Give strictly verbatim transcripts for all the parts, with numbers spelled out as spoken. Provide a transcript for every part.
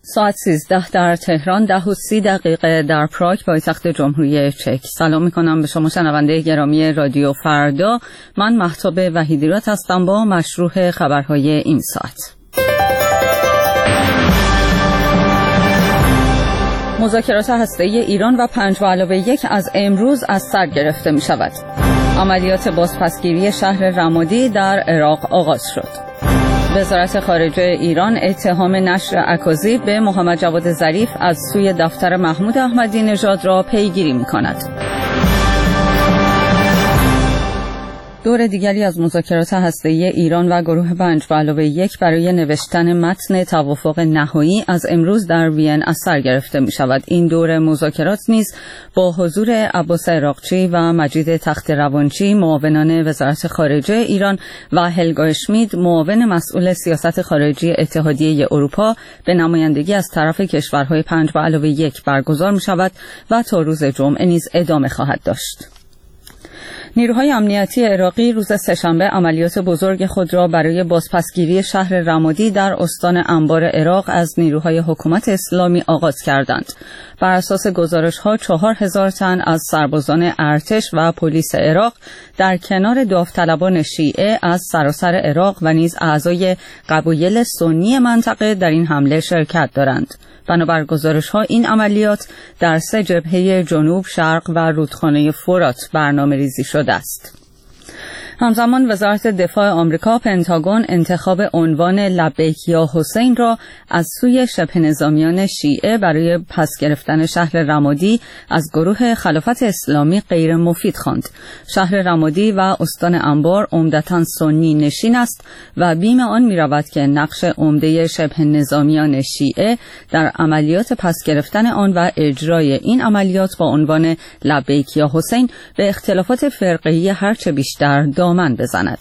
ساعت سیزده در تهران، ده و سی دقیقه در پراگ پایتخت جمهوری چک. سلام میکنم به شما شنونده گرامی رادیو فردا. من مهتاب وحیدیرات هستم با مشروع خبرهای این ساعت. مذاکرات هسته‌ای ایران و پنج به علاوه یک از امروز از سر گرفته می شود. عملیات بازپسگیری شهر رمادی در عراق آغاز شد. وزارت خارجه ایران اتهام نشر اکاذیب به محمد جواد ظریف از سوی دفتر محمود احمدی نژاد را پیگیری می کند. دور دیگری از مذاکرات هسته‌ای ایران و گروه پنج به علاوه یک برای نوشتن متن توافق نهایی از امروز در وین از سر گرفته می شود. این دور مذاکرات نیز با حضور عباس عراقچی و مجید تخت روانچی معاونان وزارت خارجه ایران و هلگا اشمید معاون مسئول سیاست خارجی اتحادیه اروپا به نمایندگی از طرف کشورهای پنج به علاوه یک برگزار می شود و تا روز جمعه نیز ادامه خواهد داشت. نیروهای امنیتی عراقی روز سه‌شنبه عملیات بزرگ خود را برای بازپسگیری شهر رمادی در استان انبار عراق از نیروهای حکومت اسلامی آغاز کردند. بر اساس گزارش‌ها چهار هزار تن از سربازان ارتش و پلیس عراق در کنار داوطلبان شیعه از سراسر عراق و نیز اعضای قبایل سنی منطقه در این حمله شرکت دارند. بنابر گزارش‌ها این عملیات در سه جبهه جنوب، شرق و رودخانه فرات برنامه‌ریزی شده است. همزمان وزارت دفاع آمریکا پنتاگون انتخاب عنوان لبیک یا حسین را از سوی شبه نظامیان شیعه برای پس گرفتن شهر رمادی از گروه خلافت اسلامی غیر مفید خواند. شهر رمادی و استان انبار عمدتاً سنی نشین است و بیم آن می رود که نقش عمده شبه نظامیان شیعه در عملیات پس گرفتن آن و اجرای این عملیات با عنوان لبیک یا حسین به اختلافات فرقه‌ای هرچه بیشتر دامن بزند.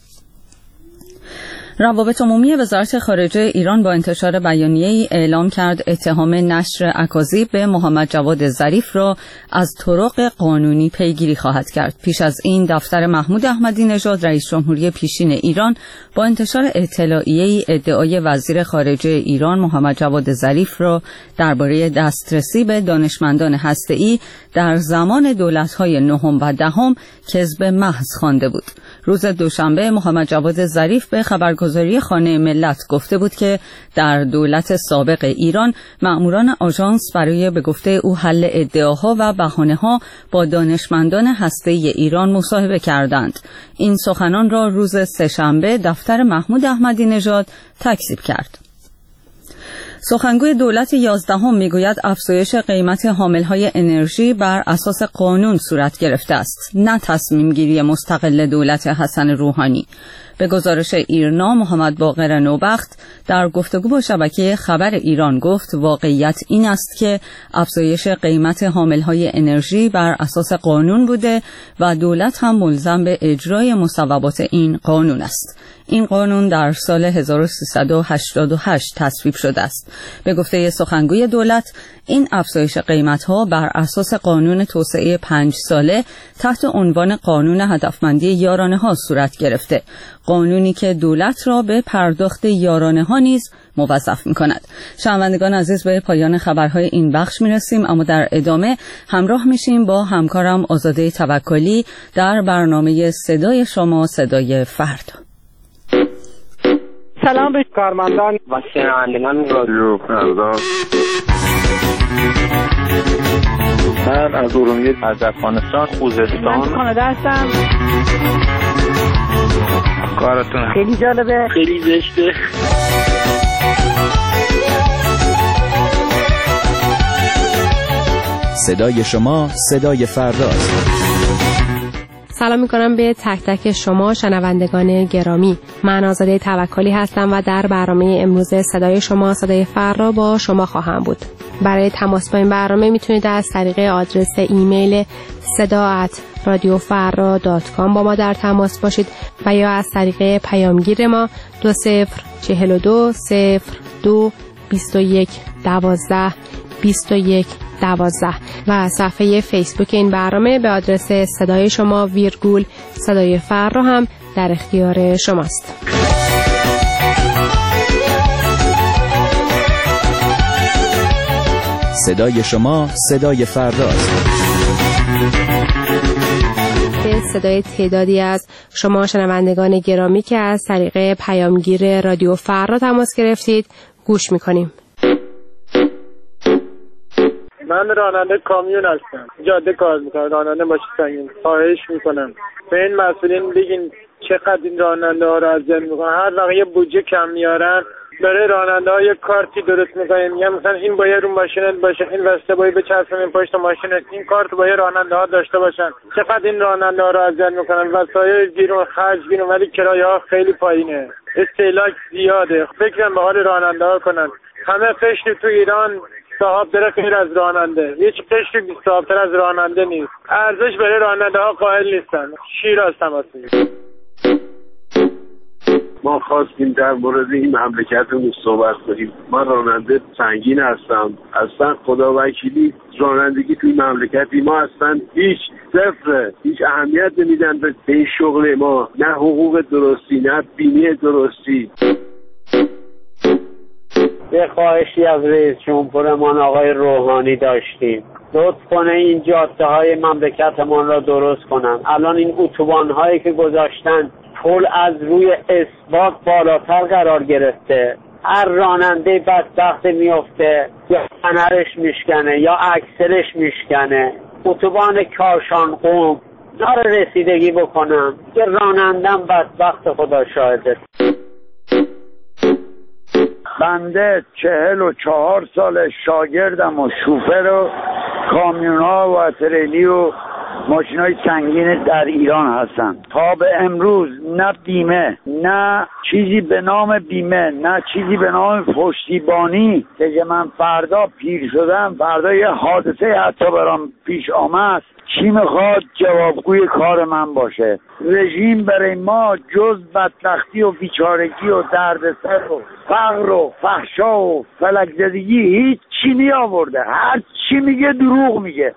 روابط عمومی وزارت خارجه ایران با انتشار بیانیه‌ای اعلام کرد اتهام نشر اکاذیب به محمد جواد ظریف را از طرق قانونی پیگیری خواهد کرد. پیش از این دفتر محمود احمدی نژاد رئیس جمهوری پیشین ایران با انتشار اطلاعیه‌ای ادعای وزیر خارجه ایران محمد جواد ظریف را درباره دسترسی به دانشمندان هسته‌ای در زمان دولت‌های نهم و دهم کذب محض خوانده بود. روز دوشنبه محمد جواد ظریف به خبرگزاری خانه ملت گفته بود که در دولت سابق ایران مأموران آژانس برای به گفته او حل ادعاها و بهانه‌ها با دانشمندان هسته‌ای ایران مصاحبه کردند. این سخنان را روز سه‌شنبه دفتر محمود احمدی نژاد تکذیب کرد. سخنگوی دولت یازدهم میگوید افزایش قیمت حاملهای انرژی بر اساس قانون صورت گرفته است، نه تصمیم گیری مستقل دولت حسن روحانی. به گزارش ایرنا، محمد باقر نوبخت در گفتگو با شبکه خبر ایران گفت واقعیت این است که افزایش قیمت حاملهای انرژی بر اساس قانون بوده و دولت هم ملزم به اجرای مصوبات این قانون است. این قانون در سال هزار و سیصد و هشتاد و هشت تصویب شده است. به گفته سخنگوی دولت، این افزایش قیمت‌ها بر اساس قانون توسعه پنج ساله تحت عنوان قانون هدفمندی یارانه‌ها صورت گرفته، قانونی که دولت را به پرداخت یارانه‌ها نیز موظف می‌کند. شنوندگان عزیز، به پایان خبرهای این بخش می‌رسیم، اما در ادامه همراه میشیم با همکارم آزاده توکلی در برنامه صدای شما، صدای فردا. سلام به کارمندان و شنوندگان رادیو فردا. من از ارومیه، از افغانستان، خوزستان، من کانادا هستم. کارتون خیلی جالبه، خیلی زشته. صدای شما، صدای فرداست. سلام میکنم به تک تک شما شنوندگان گرامی. من آزاده توکلی هستم و در برنامه امروز صدای شما، صدای فردا با شما خواهم بود. برای تماس با این برنامه میتونید از طریق آدرس ایمیل صدا ات رادیو فردا دات کام با ما در تماس باشید و یا از طریق پیامگیر ما دو صفر چهل و دو صفر دو بیست و یک دوازده بیست و یک دوازده و صفحه فیسبوک این برنامه به آدرس صدای شما ویرگول صدای فردا هم در اختیار شماست. صدای شما صدای فرداست. صدای تعدادی از شما شنوندگان گرامی که از طریق پیامگیر رادیو فردا تماس گرفتید گوش میکنیم. من راننده کامیون هستم، جاده کار میکنم، راننده ماشین سنگین. خواهش میکنم به این مسئولین بگین چقدر این راننده ها رو اذیت میکنن. هر وقت یه بودجه کم میارن برای راننده ها یه کارتی درست میکنن، میگن مثلا این باید رو ماشینت باشه، این واسطه باید بچسبونین پشت ماشینت، این کارت باید راننده ها داشته باشن. چقدر این راننده ها رو اذیت میکنن. وسایل بیرون، خرج بیرون، ولی کرایه ها خیلی پایینه، استهلاک زیاده. فکرم به حال راننده ها کنن. همه قشر تو ایران صاحب داره غیر از راننده، هیچ قشری بی صاحب‌تر از راننده نیست. ارزش برای راننده ها قائل نیستن. شیراز تماس میگیرم. ما خواستیم در مورد این مملکتمون صحبت کنیم. من راننده سنگین هستم. اصلا خدا وکیلی رانندگی توی مملکتی ما اصلا هیچ صفره، هیچ اهمیت نمیدن به این شغل ما، نه حقوق درستی نه بیمه درستی. یه خواهشی از رئیس جمهورمان آقای روحانی داشتیم، لطف کنه این جاده های مملکتمان را درست کنن. الان این اتوبان هایی که گذاشتن پل از روی اسباق بالاتر قرار گرفته. هر راننده بدبخت میفته یا فنرش میشکنه یا اکسلش میشکنه. اتوبان کاشان قم داره رسیدگی بکنم که رانندم بدبخت خدا شاهده. بنده چهل و چهار سال شاگردم و شوفر و کامیون ها و تریلی و ماشین های سنگین در ایران هستن. تا به امروز نه بیمه، نه چیزی به نام بیمه، نه چیزی به نام پشتیبانی که من فردا پیر شدم، فردا یه حادثه حتی برام پیش آمد، چی میخواد جوابگوی کار من باشه؟ رژیم برای ما جز بدبختی و بیچارگی و دردسر و فقر و فحشا و فلک زدگی هیچ چی می آورده. هر چی میگه دروغ میگه.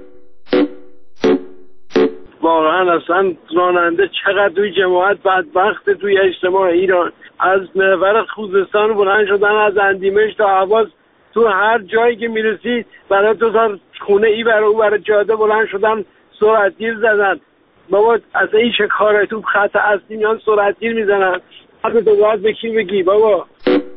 واقعا اصلا راننده چقدر توی جماعت بدبخت توی اجتماع ایران. از محور خوزستان بلند شدن، از اندیمش تا اهواز، تو هر جایی که میرسید برای تو تا خونه ای برای او برای جاده بلند شدن، سرعتگیر زدن. بابا اصلا این چه کاره؟ تو خط اصلی میان سرعتگیر میزنن. حتی تو باید به کی بگی بابا؟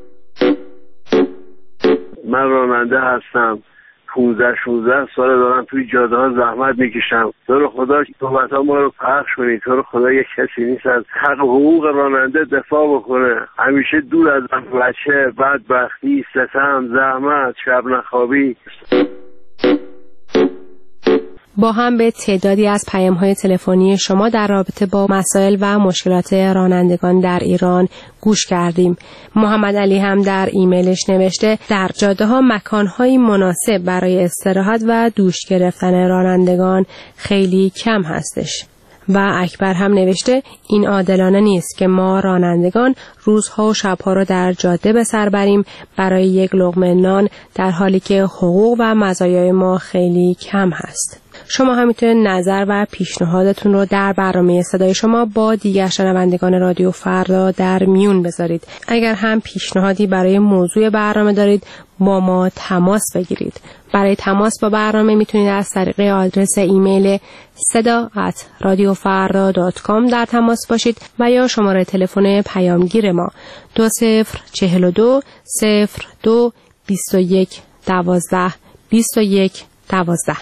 من راننده هستم، پونزده شونزده ساله دارم توی جاده ها زحمت میکشم. تو رو خدا صحبت ها ما رو پخش کنی. تو رو خدا یک کسی نیست از حق حقوق راننده دفاع بکنه. همیشه دور از بچه، بدبختی، ستم، زحمت، شب نخوابی. با هم به تعدادی از پیام‌های تلفنی شما در رابطه با مسائل و مشکلات رانندگان در ایران گوش کردیم. محمد علی هم در ایمیلش نوشته در جاده‌ها مکان‌های مناسب برای استراحت و دوش گرفتن رانندگان خیلی کم هستش. و اکبر هم نوشته این عادلانه نیست که ما رانندگان روزها و شبها را در جاده به سر بریم برای یک لقمه نان، در حالی که حقوق و مزایای ما خیلی کم هست. شما هم میتونید نظر و پیشنهادتون رو در برنامه صدای شما با دیگر شنوندگان رادیو فردا در میون بذارید. اگر هم پیشنهادی برای موضوع برنامه دارید با ما تماس بگیرید. برای تماس با برنامه میتونید از طریق آدرس ایمیل صدا ات رادیو فردا دات کام در تماس باشید و یا شماره تلفن پیامگیر ما دو صفر چهل و دو صفر دو بیست و یک دوازده بیست و یک دوازده.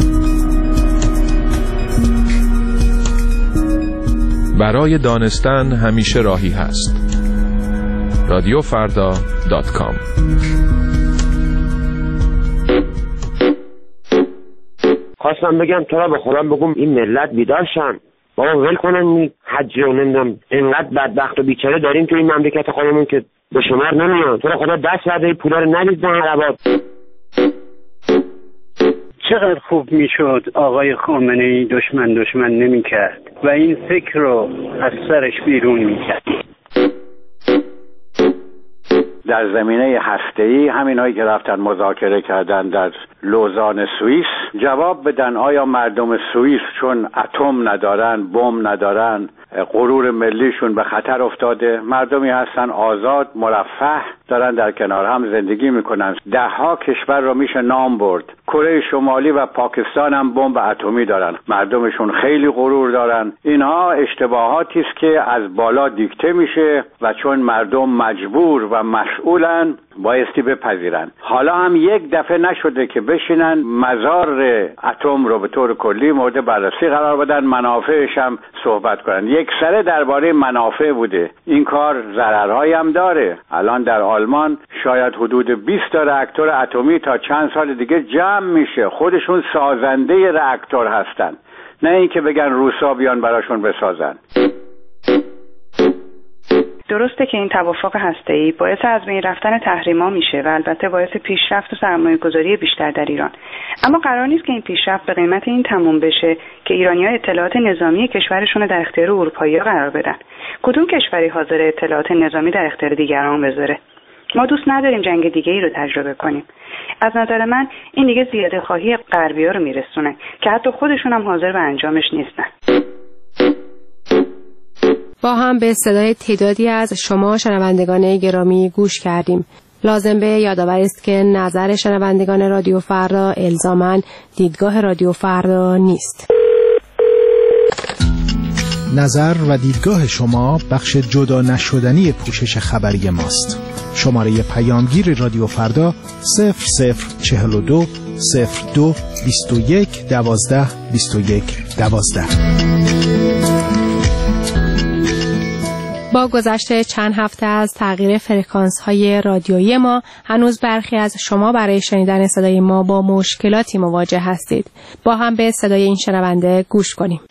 برای دانستن همیشه راهی هست. رادیو فردا دات کام. خواستم بگم تو را به خدا بگم این ملت بیدار شن. بابا ول کنن این حج و نمیدونم اینقدر بدبخت و بیچاره داریم تو این مملکت خودمون که به شمار نمیان. تو را خدا دست برده این پولا رو ندید دهن عربات. چقدر خوب میشد آقای خامنه‌ای دشمن دشمن نمی کرد و این فکر رو از سرش بیرون می کرد. در زمینه هسته‌ای همین هایی که رفتن مذاکره کردن در لوزان سوئیس جواب بدن آیا مردم سوئیس چون اتم ندارن، بمب ندارن، غرور ملیشون به خطر افتاده، مردمی هستن آزاد، مرفه، دارن در کنار هم زندگی میکنن. ده ها کشور رو میشه نام برد. کره شمالی و پاکستان هم بمب اتمی دارن، مردمشون خیلی غرور دارن. اینها اشتباهاتی است که از بالا دیکته میشه و چون مردم مجبور و مسئولن بایستی بپذیرن. حالا هم یک دفعه نشده که بشینن مزار اتم رو به طور کلی مورد بررسی قرار بدن، منافعش هم صحبت کنن. یک سره درباره منافع بوده. این کار ضررهایی هم داره. الان در آلمان شاید حدود بیست تا راکتور اتمی تا چند سال دیگه جمع میشه. خودشون سازنده راکتور هستن، نه اینکه بگن روسا بیان براشون بسازن. درسته که این توافق هسته‌ای باعث از بین رفتن تحریم‌ها میشه و البته باعث پیشرفت و سرمایه‌گذاری بیشتر در ایران، اما قرار نیست که این پیشرفت به قیمت این تموم بشه که ایرانی‌ها اطلاعات نظامی کشورشون رو در اختیار اروپایی‌ها قرار بدن. کدوم کشوری حاضر اطلاعات نظامی در اختیار دیگران بذاره؟ ما دوست نداریم جنگ دیگه‌ای رو تجربه کنیم. از نظر من این دیگه زیاده خواهی غربی‌ها رو میرسونه که حتی خودشون هم حاضر به انجامش نیستن. با هم به صدای تعدادی از شما شنوندگان گرامی گوش کردیم. لازم به یادآوری است که نظر شنوندگان رادیو فردا الزاماً دیدگاه رادیو فردا نیست. نظر و دیدگاه شما بخش جدا نشدنی پوشش خبری ماست. شماره پیامگیر رادیو فردا صفر صفر چهل و دو صفر دو بیست و یک دوازده بیست و یک دوازده. با گذشت چند هفته از تغییر فرکانس‌های رادیویی ما، هنوز برخی از شما برای شنیدن صدای ما با مشکلاتی مواجه هستید. با هم به صدای این شنونده گوش کنیم.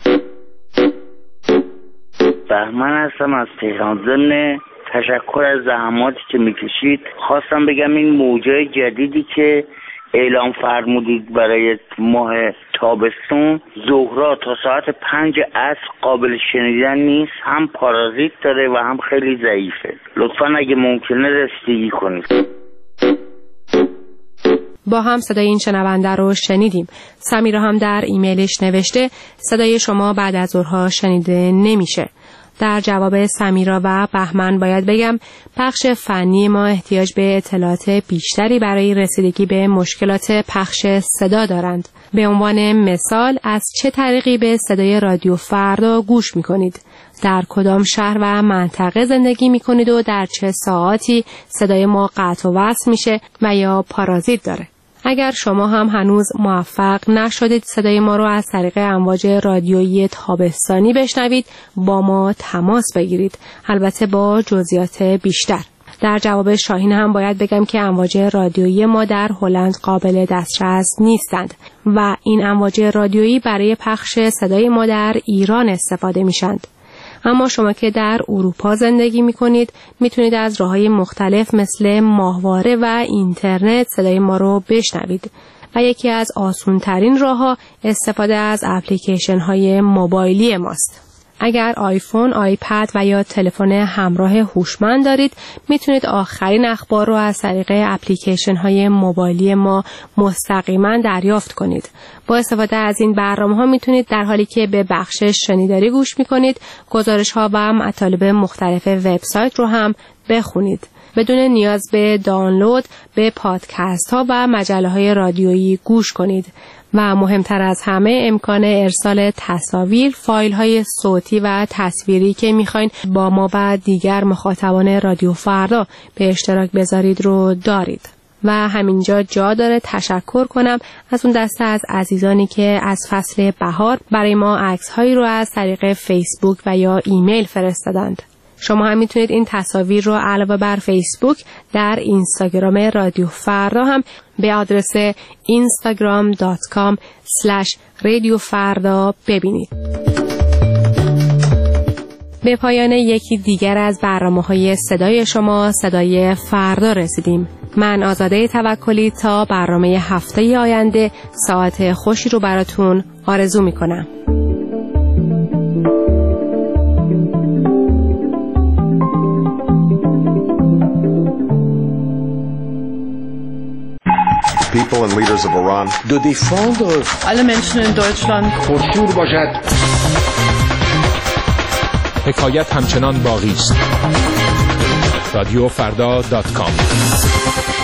بهمن هستم از تهران. ضمن تشکر از زحماتی که میکشید خواستم بگم این موجه جدیدی که اعلام فرمودید برای ماه تابستون، زهرا تا ساعت پنج عصر قابل شنیدن نیست، هم پارازیت داره و هم خیلی ضعیفه. لطفاً اگه ممکنه رسیدگی کنید. با هم صدای این شنونده رو شنیدیم. سمیرا هم در ایمیلش نوشته صدای شما بعد از ظهرها شنیده نمیشه. در جواب سمیرا و بهمن باید بگم پخش فنی ما احتیاج به اطلاعات بیشتری برای رسیدگی به مشکلات پخش صدا دارند. به عنوان مثال از چه طریقی به صدای رادیو فردا گوش می‌کنید؟ در کدام شهر و منطقه زندگی می‌کنید و در چه ساعاتی صدای ما قطع و وصل میشه و یا پارازیت داره؟ اگر شما هم هنوز موفق نشدید صدای ما رو از طریق امواج رادیویی تابستانی بشنوید، با ما تماس بگیرید، البته با جزئیات بیشتر. در جواب شاهین هم باید بگم که امواج رادیویی ما در هلند قابل دسترس نیستند و این امواج رادیویی برای پخش صدای ما در ایران استفاده میشند. اما شما که در اروپا زندگی میکنید میتونید از راههای مختلف مثل ماهواره و اینترنت صدای ما رو بشنوید و یکی از آسان‌ترین راهها استفاده از اپلیکیشن های موبایلی ماست. اگر آیفون، آیپد و یا تلفن همراه هوشمند دارید میتونید آخرین اخبار رو از طریق اپلیکیشن های موبایلی ما مستقیما دریافت کنید. با استفاده از این برنامه ها میتونید در حالی که به بخش شنیداری گوش میکنید گزارش ها و مطالب مختلف وبسایت رو هم بخونید بدون نیاز به دانلود به پادکست ها و مجله های رادیویی گوش کنید و مهمتر از همه امکان ارسال تصاویر، فایل های صوتی و تصویری که میخواین با ما و دیگر مخاطبان رادیو فردا به اشتراک بذارید رو دارید. و همینجا جا داره تشکر کنم از اون دسته از عزیزانی که از فصل بهار برای ما عکس‌هایی رو از طریق فیسبوک و یا ایمیل فرستادند. شما هم میتونید این تصاویر رو علاوه بر فیسبوک در اینستاگرام رادیو فردا هم به آدرس اینستاگرام دات کام اسلش رادیو فردا ببینید. به پایان یکی دیگر از برنامه‌های صدای شما، صدای فردا رسیدیم. من آزاده توکلی تا برنامه هفته آینده ساعت خوشی رو براتون آرزو میکنم. people and leaders of Iran. De défendre alle Menschen in Deutschland. پرشور باشد. حکایت همچنان باقی است. رادیو فردا دات کام